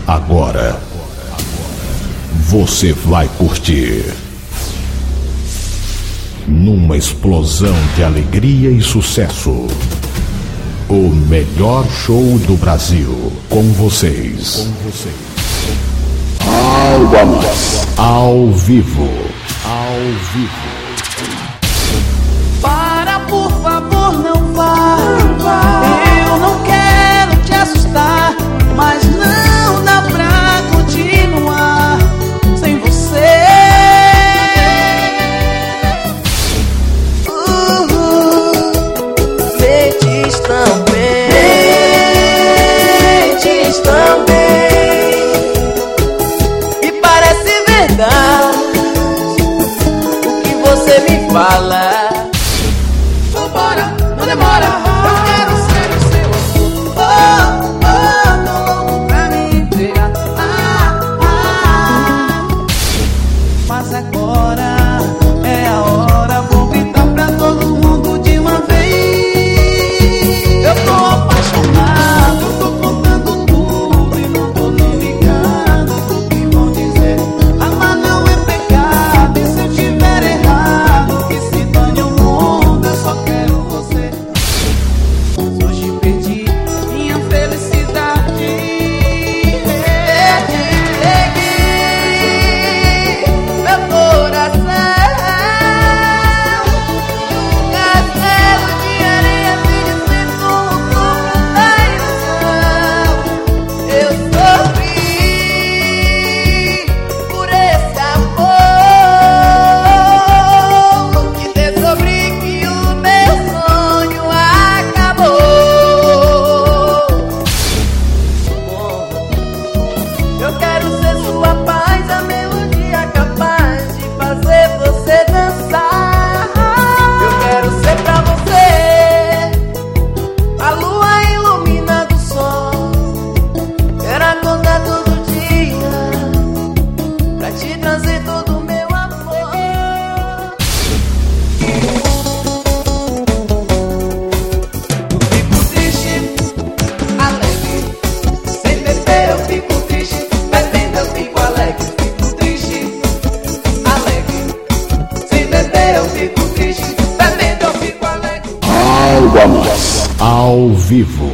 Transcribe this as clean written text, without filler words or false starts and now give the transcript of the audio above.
Agora você vai curtir numa explosão de alegria e sucesso o melhor show do Brasil. Com vocês. Algo a mais. Ao vivo. Para, por favor, não vá. Eu não quero te assustar, mas não dá pra continuar sem você. Mentes também. E parece verdade o que você me fala. Vambora, não demora. Eu quero ser o seu. Tô louco pra me entregar. Mas agora é a hora. Vou gritar pra todo mundo de uma vez. Eu tô apaixonado, eu tô contando tudo e não tô nem ligando pro que vão dizer. Amar não é pecado, e se eu tiver errado, que se dane o mundo, eu só quero você. Hoje perdi minha felicidade. Meu coração, um castelo de areia se desfez no fundo da ilusão. Eu sofri por esse amor que descobri que o meu sonho acabou. Eu quero ser sua paz, a melodia capaz de fazer você dançar. Eu quero ser pra você a lua iluminando o sol. Quero acordar todo dia pra te trazer todo o meu amor. Eu fico triste, alegre. Sem beber eu fico triste, bebendo eu fico alegre. Fico triste, alegre. Sem beber eu fico triste, bebendo eu fico alegre. Algo a mais. Ao vivo.